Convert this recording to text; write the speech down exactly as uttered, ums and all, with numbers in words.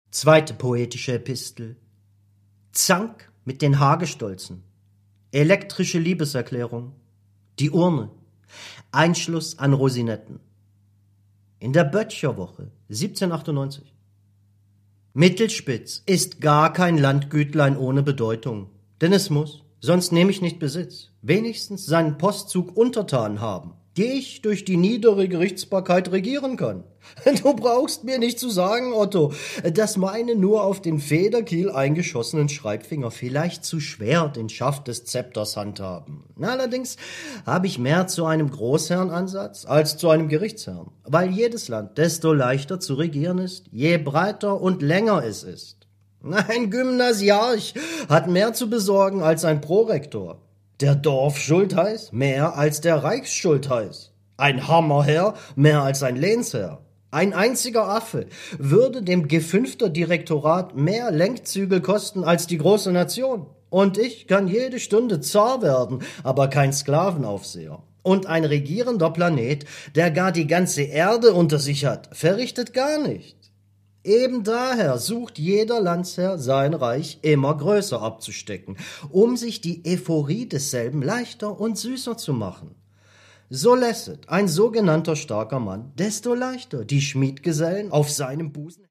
Zweite poetische Epistel. Zank mit den Hagestolzen. Elektrische Liebeserklärung. Die Urne. Einschluss an Rosinetten. In der Böttcherwoche siebzehnhundertachtundneunzig. Mittelspitz ist gar kein Landgütlein ohne Bedeutung, denn es muss, sonst nehme ich nicht Besitz, wenigstens seinen Postzug untertan haben, die ich durch die niedere Gerichtsbarkeit regieren kann. Du brauchst mir nicht zu sagen, Otto, dass meine nur auf den Federkiel eingeschossenen Schreibfinger vielleicht zu schwer den Schaft des Zepters handhaben. Allerdings habe ich mehr zu einem Großherrnansatz als zu einem Gerichtsherrn, weil jedes Land desto leichter zu regieren ist, je breiter und länger es ist. Ein Gymnasiarch hat mehr zu besorgen als ein Prorektor. Der Dorfschultheiß mehr als der Reichsschultheiß. Ein Hammerherr mehr als ein Lehnsherr. Ein einziger Affe würde dem Gefünfter Direktorat mehr Lenkzügel kosten als die große Nation. Und ich kann jede Stunde Zar werden, aber kein Sklavenaufseher. Und ein regierender Planet, der gar die ganze Erde unter sich hat, verrichtet gar nicht. Eben daher sucht jeder Landsherr sein Reich immer größer abzustecken, um sich die Euphorie desselben leichter und süßer zu machen. So lässet ein sogenannter starker Mann desto leichter die Schmiedgesellen auf seinem Busen